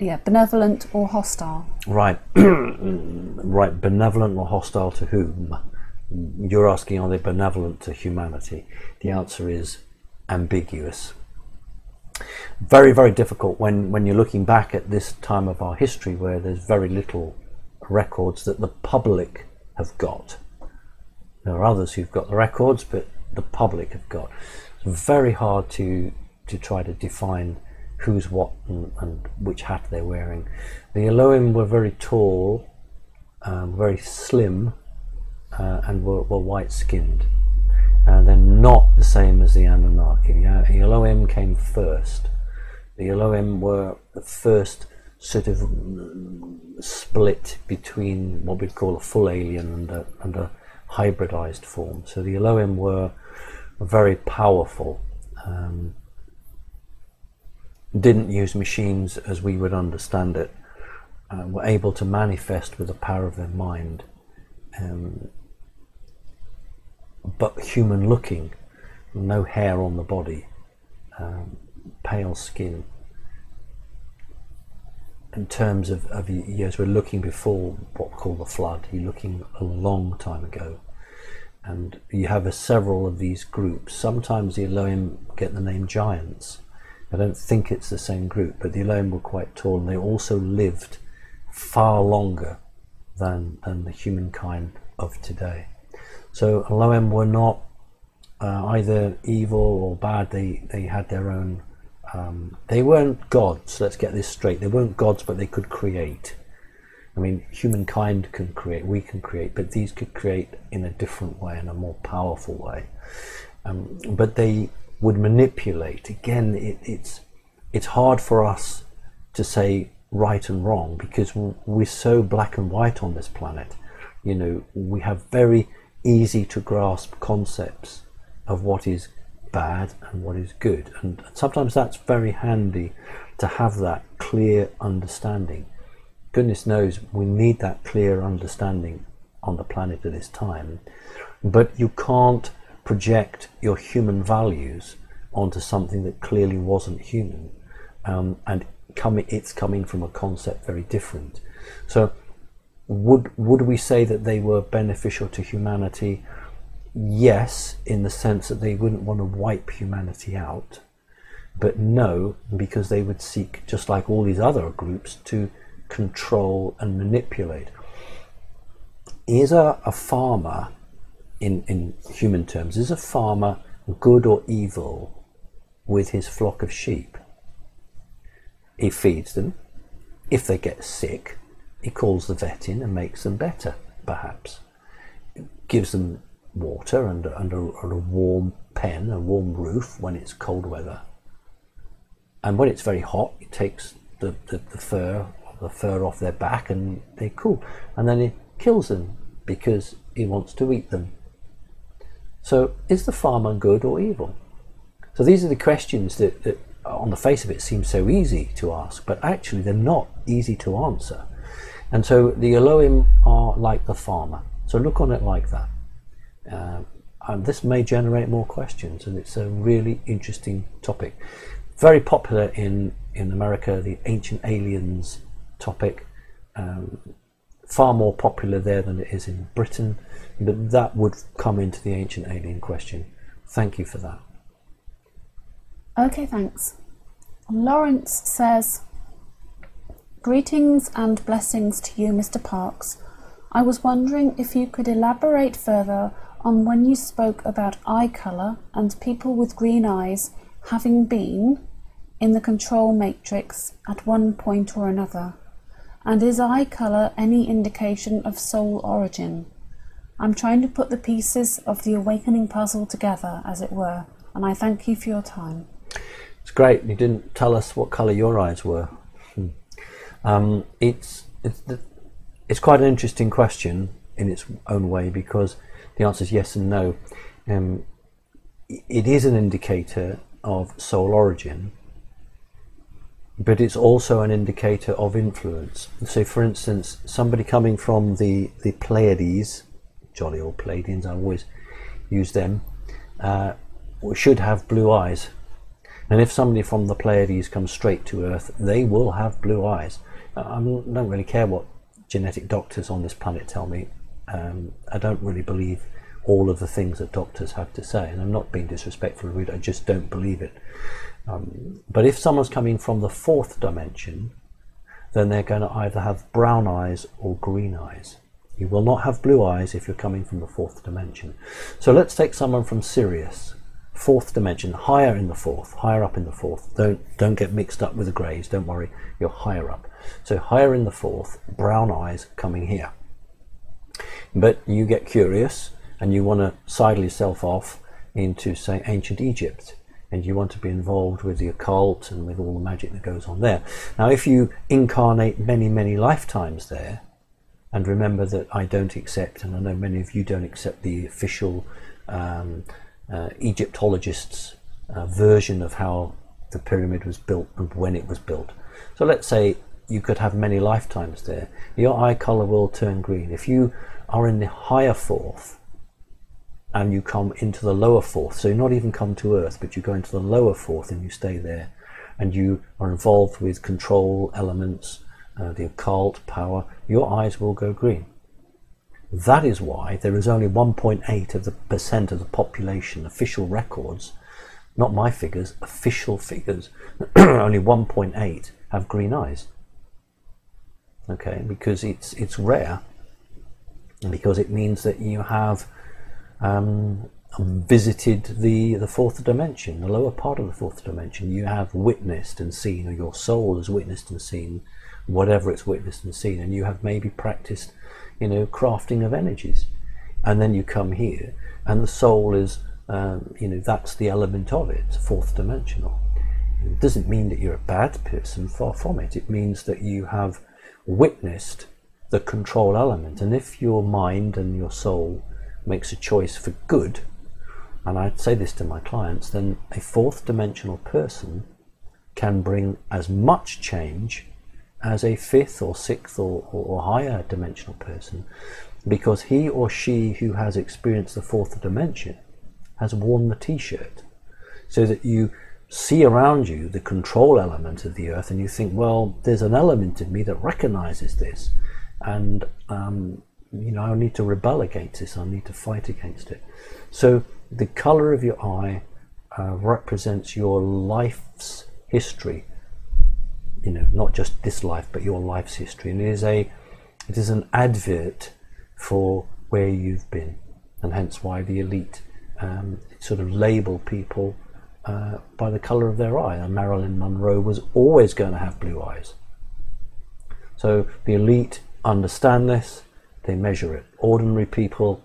or hostile? Right. Right, benevolent or hostile to whom? You're asking, are they benevolent to humanity? The answer is ambiguous. Very, very difficult when you're looking back at this time of our history where there's very little records that the public have got. There are others who've got the records, but the public have got. It's very hard to try to define who's what and which hat they're wearing. The Elohim were very tall, very slim, and were white-skinned. They're not the same as the Anunnaki. The Elohim came first. The Elohim were the first sort of split between what we'd call a full alien and a hybridized form. So the Elohim were very powerful. Didn't use machines as we would understand it. Were able to manifest with the power of their mind. But human looking, no hair on the body, pale skin. In terms of as we're looking before what we call the flood, you're looking a long time ago, and you have several of these groups. Sometimes the Elohim get the name giants. I don't think it's the same group, but the Elohim were quite tall, and they also lived far longer than the humankind of today. So Elohim were not either evil or bad. They had their own. They weren't gods. Let's get this straight. They weren't gods, but they could create. I mean, humankind can create. We can create, but these could create in a different way, in a more powerful way. But they would manipulate. Again, it's hard for us to say right and wrong because we're so black and white on this planet. You know, we have very easy to grasp concepts of what is bad and what is good, and sometimes that's very handy to have that clear understanding. Goodness knows we need that clear understanding on the planet at this time, but you can't project your human values onto something that clearly wasn't human, and it's coming from a concept very different. So would we say that they were beneficial to humanity? Yes, in the sense that they wouldn't want to wipe humanity out, but no, because they would seek, just like all these other groups, to control and manipulate. Is a farmer, in human terms, is a farmer good or evil with his flock of sheep? He feeds them. If they get sick, he calls the vet in and makes them better, perhaps. Gives them water and a warm pen, a warm roof when it's cold weather. And when it's very hot, he takes the fur off their back and they cool. And then he kills them because he wants to eat them. So is the farmer good or evil? So these are the questions that on the face of it seem so easy to ask, but actually they're not easy to answer. And so the Elohim are like the farmer. So look on it like that. And this may generate more questions, and it's a really interesting topic. Very popular in America, the ancient aliens topic. Far more popular there than it is in Britain, but that would come into the ancient alien question. Thank you for that. Okay, thanks. Lawrence says, greetings and blessings to you, Mr. Parkes. I was wondering if you could elaborate further on when you spoke about eye colour and people with green eyes having been in the control matrix at one point or another. And is eye colour any indication of soul origin? I'm trying to put the pieces of the awakening puzzle together, as it were, and I thank you for your time. It's great. You didn't tell us what colour your eyes were. It's quite an interesting question in its own way, because the answer is yes and no. It is an indicator of soul origin, but it's also an indicator of influence. So for instance, somebody coming from the Pleiades, jolly old Pleiadians, I always use them, should have blue eyes. And if somebody from the Pleiades comes straight to Earth, they will have blue eyes. I don't really care what genetic doctors on this planet tell me. I don't really believe all of the things that doctors have to say, and I'm not being disrespectful or rude, I just don't believe it. But if someone's coming from the fourth dimension, then they're going to either have brown eyes or green eyes. You will not have blue eyes if you're coming from the fourth dimension. So let's take someone from Sirius, fourth dimension, higher in the fourth, higher up in the fourth. Don't get mixed up with the greys, don't worry, you're higher up. So higher in the fourth, brown eyes coming here. But you get curious and you want to sidle yourself off into, say, ancient Egypt, and you want to be involved with the occult and with all the magic that goes on there. Now, if you incarnate many, many lifetimes there, and remember that I don't accept, and I know many of you don't accept, the official Egyptologists' version of how the pyramid was built and when it was built. So let's say you could have many lifetimes there. Your eye colour will turn green. If you are in the higher fourth and you come into the lower fourth, so you not even come to Earth, but you go into the lower fourth and you stay there, and you are involved with control elements, the occult, power, your eyes will go green. That is why there is only 1.8% of the population, official records, not my figures, official figures, only 1.8 have green eyes. Okay, because it's rare, and because it means that you have visited the fourth dimension, the lower part of the fourth dimension. You have witnessed and seen, or your soul has witnessed and seen whatever it's witnessed and seen, and you have maybe practiced, crafting of energies, and then you come here and the soul is that's the element of it. It's fourth dimensional. It doesn't mean that you're a bad person, far from it. It means that you have witnessed the control element, and if your mind and your soul makes a choice for good, and I say this to my clients, then a fourth dimensional person can bring as much change as a fifth or sixth or higher dimensional person, because he or she who has experienced the fourth dimension has worn the t-shirt, so that you see around you the control element of the earth and you think, well, there's an element in me that recognizes this, and I need to rebel against this. I need to fight against it. So the color of your eye represents your life's history. Not just this life, but your life's history, and it is an advert for where you've been, and hence why the elite sort of label people by the color of their eye. And Marilyn Monroe was always going to have blue eyes. So the elite understand this, they measure it. Ordinary people,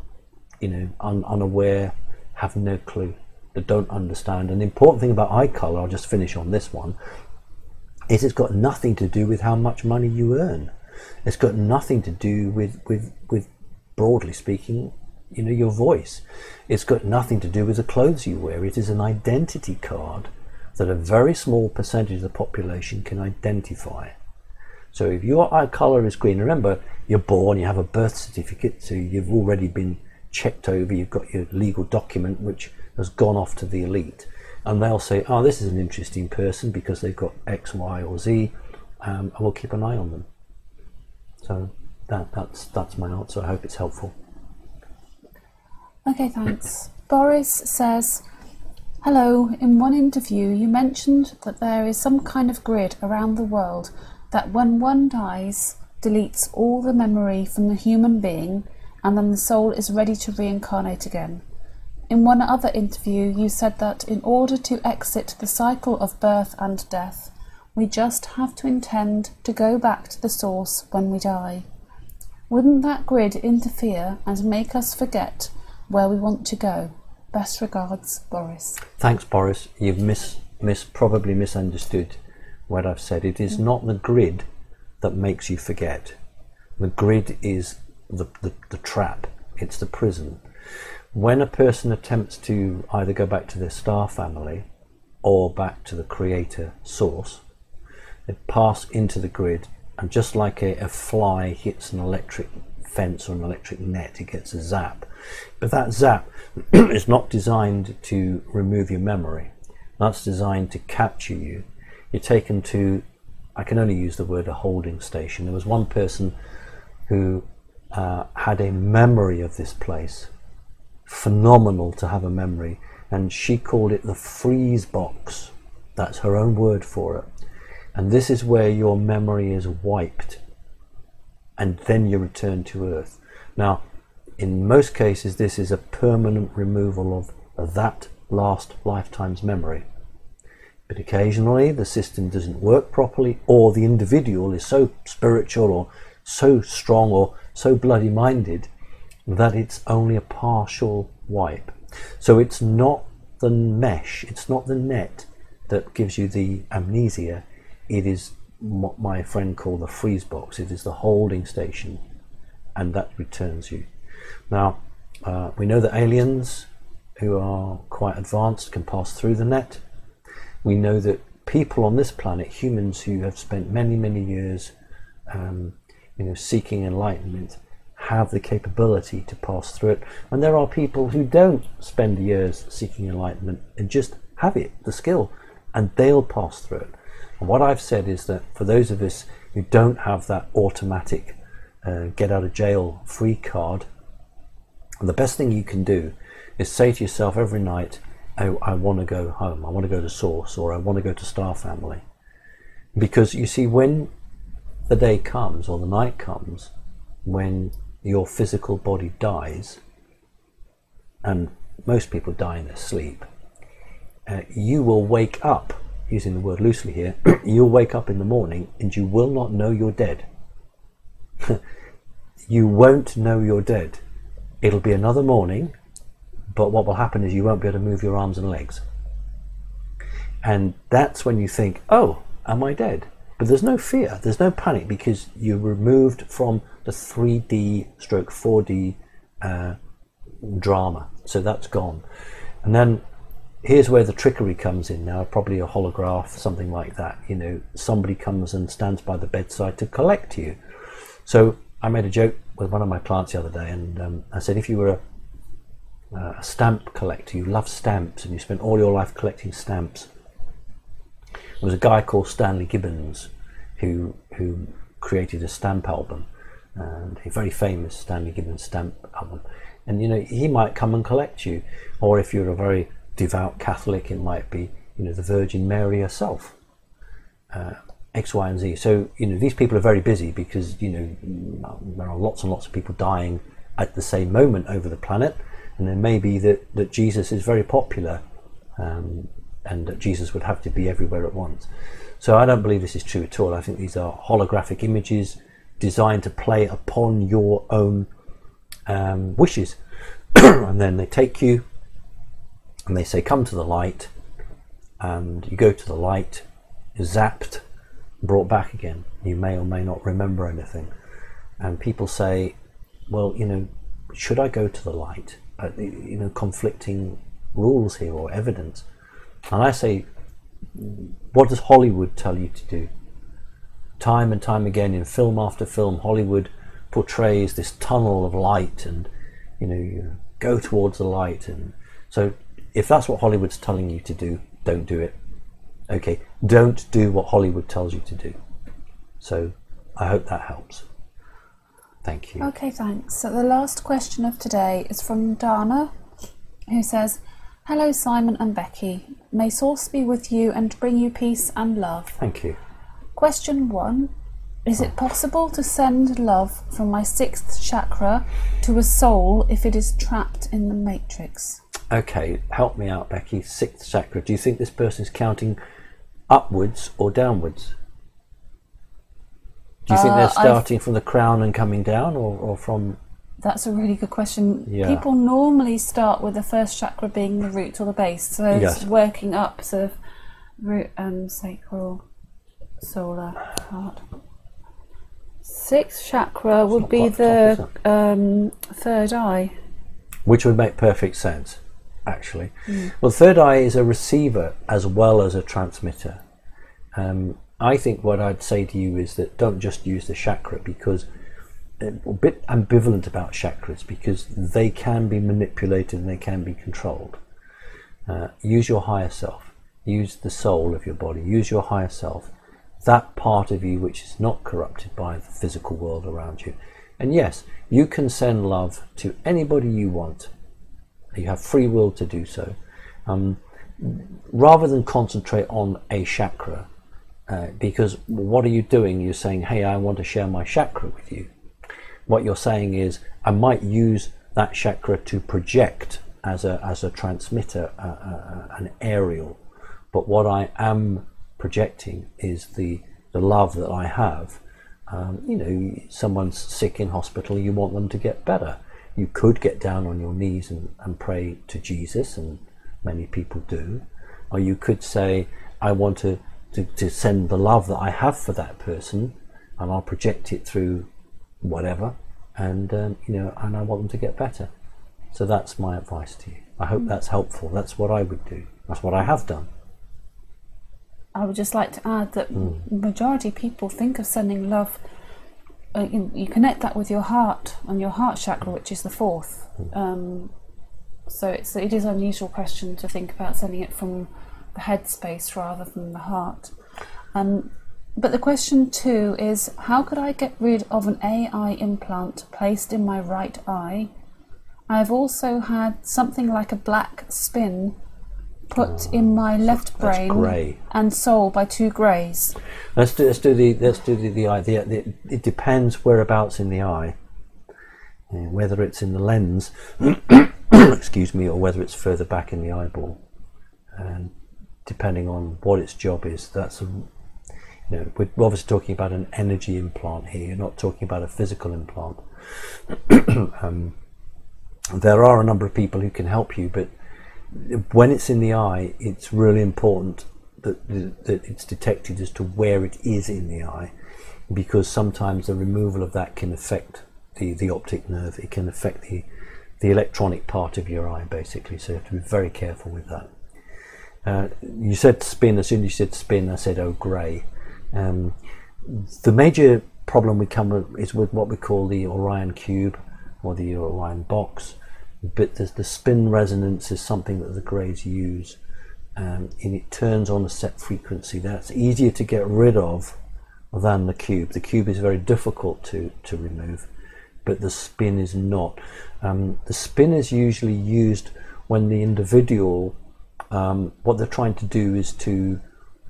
unaware, have no clue, they don't understand. And the important thing about eye color, I'll just finish on this one, is it's got nothing to do with how much money you earn. It's got nothing to do with broadly speaking, your voice. It's got nothing to do with the clothes you wear. It is an identity card that a very small percentage of the population can identify. So if your eye color is green, remember, you're born, you have a birth certificate, so you've already been checked over, you've got your legal document which has gone off to the elite, and they'll say, oh, this is an interesting person because they've got X, Y or Z, and we'll keep an eye on them. So that's my answer. I hope it's helpful. Okay, thanks. Boris says, hello, in one interview you mentioned that there is some kind of grid around the world that when one dies deletes all the memory from the human being, and then the soul is ready to reincarnate again. In one other interview you said that in order to exit the cycle of birth and death, we just have to intend to go back to the source when we die. Wouldn't that grid interfere and make us forget where we want to go? Best regards, Boris. Thanks, Boris. You've probably misunderstood what I've said. It is not the grid that makes you forget. The grid is the trap. It's the prison. When a person attempts to either go back to their star family or back to the creator source, they pass into the grid, and just like a fly hits an electric fence or an electric net, it gets a zap. But that zap is not designed to remove your memory. That's designed to capture you. You're taken to, I can only use the word, a holding station. There was one person who had a memory of this place. Phenomenal to have a memory, and she called it the freeze box. That's her own word for it. And this is where your memory is wiped, and then you return to Earth. Now, in most cases, this is a permanent removal of that last lifetime's memory. But occasionally the system doesn't work properly, or the individual is so spiritual or so strong or so bloody minded that it's only a partial wipe. So it's not the mesh, it's not the net that gives you the amnesia. It is what my friend called the freeze box. It is the holding station, and that returns you. Now, we know that aliens who are quite advanced can pass through the net. We know that people on this planet, humans who have spent many years seeking enlightenment, have the capability to pass through it. And there are people who don't spend years seeking enlightenment and just have it, the skill, and they'll pass through it. And what I've said is that for those of us who don't have that automatic get out of jail free card, the best thing you can do is say to yourself every night, oh, I want to go home, I want to go to source, or I want to go to star family. Because you see, when the day comes or the night comes when your physical body dies, and most people die in their sleep, you will wake up, using the word loosely here, you'll wake up in the morning and you will not know you're dead. You won't know you're dead. It'll be another morning, but what will happen is you won't be able to move your arms and legs. And that's when you think, oh, am I dead? But there's no fear, there's no panic, because you're removed from the 3D stroke 4D drama. So that's gone. And then here's where the trickery comes in now, probably a holograph, something like that. Somebody comes and stands by the bedside to collect you. So I made a joke with one of my clients the other day, and I said, if you were a stamp collector, you love stamps and you spent all your life collecting stamps. There was a guy called Stanley Gibbons who created a stamp album, and a very famous Stanley Gibbons stamp album. And he might come and collect you, or if you're a very devout Catholic, it might be the Virgin Mary herself, X, Y, and Z. So these people are very busy because there are lots and lots of people dying at the same moment over the planet, and then maybe that Jesus is very popular, and that Jesus would have to be everywhere at once. So I don't believe this is true at all. I think these are holographic images designed to play upon your own wishes. And then they take you and they say, come to the light, and you go to the light, you're zapped, brought back again. You may or may not remember anything. And people say, well, should I go to the light? Conflicting rules here or evidence. And I say, what does Hollywood tell you to do? Time and time again, in film after film, Hollywood portrays this tunnel of light, and you go towards the light. And so if that's what Hollywood's telling you to do, don't do it. Okay, don't do what Hollywood tells you to do. So I hope that helps. Thank you. Okay, thanks. So the last question of today is from Dana, who says, hello Simon and Becky. May Source be with you and bring you peace and love. Thank you. Question 1. Is it possible to send love from my 6th chakra to a soul if it is trapped in the matrix? Okay, help me out, Becky. 6th chakra. Do you think this person is counting upwards or downwards? Do you think they're starting from the crown and coming down, or from... That's a really good question. Yeah. People normally start with the first chakra being the root or the base, so it's working up, sort of root, sacral, solar, heart. 6th chakra would be the third eye. Which would make perfect sense, actually. Well, third eye is a receiver as well as a transmitter. I think what I'd say to you is that don't just use the chakra, because a bit ambivalent about chakras, because they can be manipulated and they can be controlled. Use your higher self, use the soul of your body, use your higher self, that part of you which is not corrupted by the physical world around you. And yes, you can send love to anybody you want. You have free will to do so. Rather than concentrate on a chakra, because what are you doing? You're saying, hey, I want to share my chakra with you. What you're saying is, I might use that chakra to project as a transmitter, an aerial, but what I am projecting is the love that I have. Someone's sick in hospital, you want them to get better. You could get down on your knees and pray to Jesus, and many people do. Or you could say, I want to send the love that I have for that person, and I'll project it through whatever, and and I want them to get better. So that's my advice to you. I hope that's helpful. That's what I would do. That's what I have done. I would just like to add that majority of people think of sending love, you connect that with your heart and your heart chakra, which is the 4th. So it is an unusual question to think about sending it from the head space rather than the heart. But the question 2 is, how could I get rid of an AI implant placed in my right eye? I've also had something like a black spin put in my left brain and soul by 2 greys. Let's do the eye. It depends whereabouts in the eye, whether it's in the lens, excuse me, or whether it's further back in the eyeball, and depending on what its job is. We're obviously talking about an energy implant here. You're not talking about a physical implant. There are a number of people who can help you, but when it's in the eye, it's really important that it's detected as to where it is in the eye, because sometimes the removal of that can affect the optic nerve. It can affect the electronic part of your eye, basically. So you have to be very careful with that. You said spin. As soon as you said spin, I said, oh, grey. The major problem we come with is with what we call the Orion cube or the Orion box, but the spin resonance is something that the greys use, and it turns on a set frequency. That's easier to get rid of than the cube. The cube is very difficult to remove, but the spin is not. The spin is usually used when the individual, what they're trying to do is to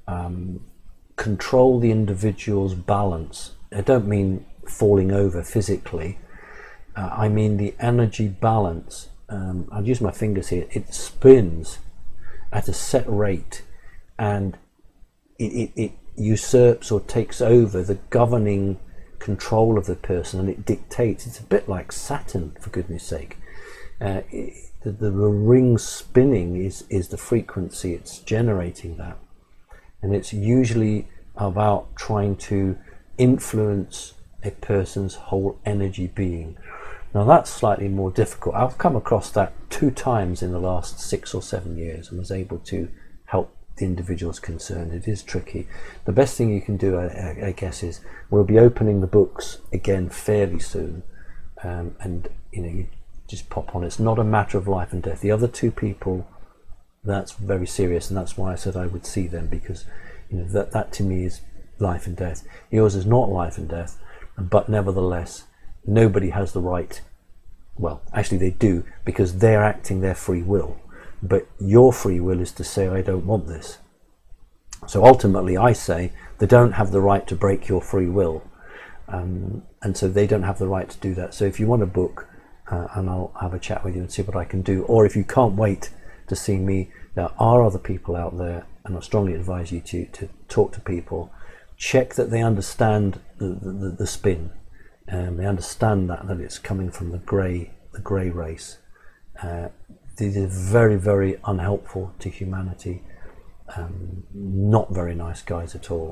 control the individual's balance. I don't mean falling over physically, I mean the energy balance. I'll use my fingers here. It spins at a set rate, and it usurps or takes over the governing control of the person, and it dictates. It's a bit like Saturn, for goodness sake. The ring spinning is the frequency it's generating that, and it's usually about trying to influence a person's whole energy being. Now that's slightly more difficult. I've come across that 2 times in the last 6 or 7 years and was able to help the individuals concerned. It is tricky. The best thing you can do, I guess, is we'll be opening the books again fairly soon, and you just pop on. It's not a matter of life and death. The other 2 people, that's very serious, and that's why I said I would see them, because that to me is life and death. Yours is not life and death, but nevertheless nobody has the right, well actually they do, because they're acting their free will, but your free will is to say I don't want this. So ultimately I say they don't have the right to break your free will, and so they don't have the right to do that. So if you want a book, and I'll have a chat with you and see what I can do, or if you can't wait to see me, there are other people out there, and I strongly advise you to talk to people. Check that they understand the spin, and they understand that it's coming from the grey race. These are very, very unhelpful to humanity. Not very nice guys at all.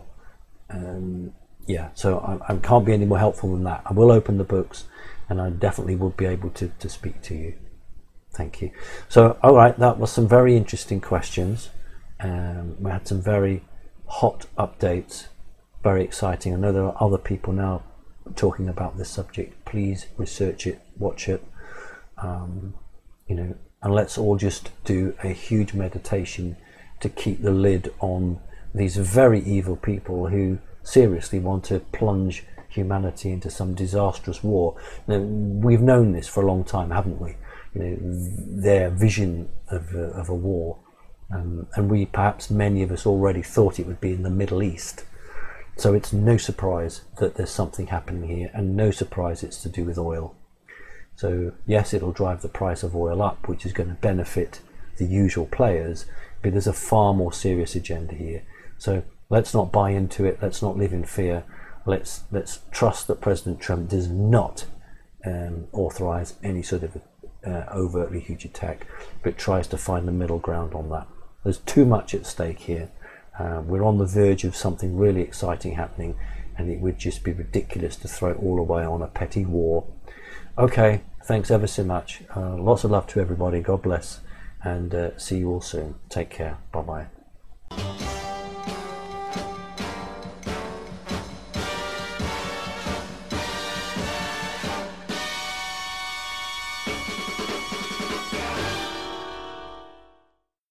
Yeah, so I can't be any more helpful than that. I will open the books, and I definitely will be able to speak to you. Thank you. So, all right, that was some very interesting questions. We had some very hot updates, very exciting. I know there are other people now talking about this subject. Please research it, watch it, and let's all just do a huge meditation to keep the lid on these very evil people who seriously want to plunge humanity into some disastrous war. Now, we've known this for a long time, haven't we? Their vision of a war, and we, perhaps many of us, already thought it would be in the Middle East. So it's no surprise that there's something happening here, and no surprise it's to do with oil. So yes, it'll drive the price of oil up, which is going to benefit the usual players, but there's a far more serious agenda here. So let's not buy into it. Let's not live in fear. Let's trust that President Trump does not authorize any sort of overtly huge attack, but tries to find the middle ground on that. There's too much at stake here. We're on the verge of something really exciting happening, and it would just be ridiculous to throw it all away on a petty war. Okay, thanks ever so much. Lots of love to everybody. God bless, and see you all soon. Take care. Bye bye.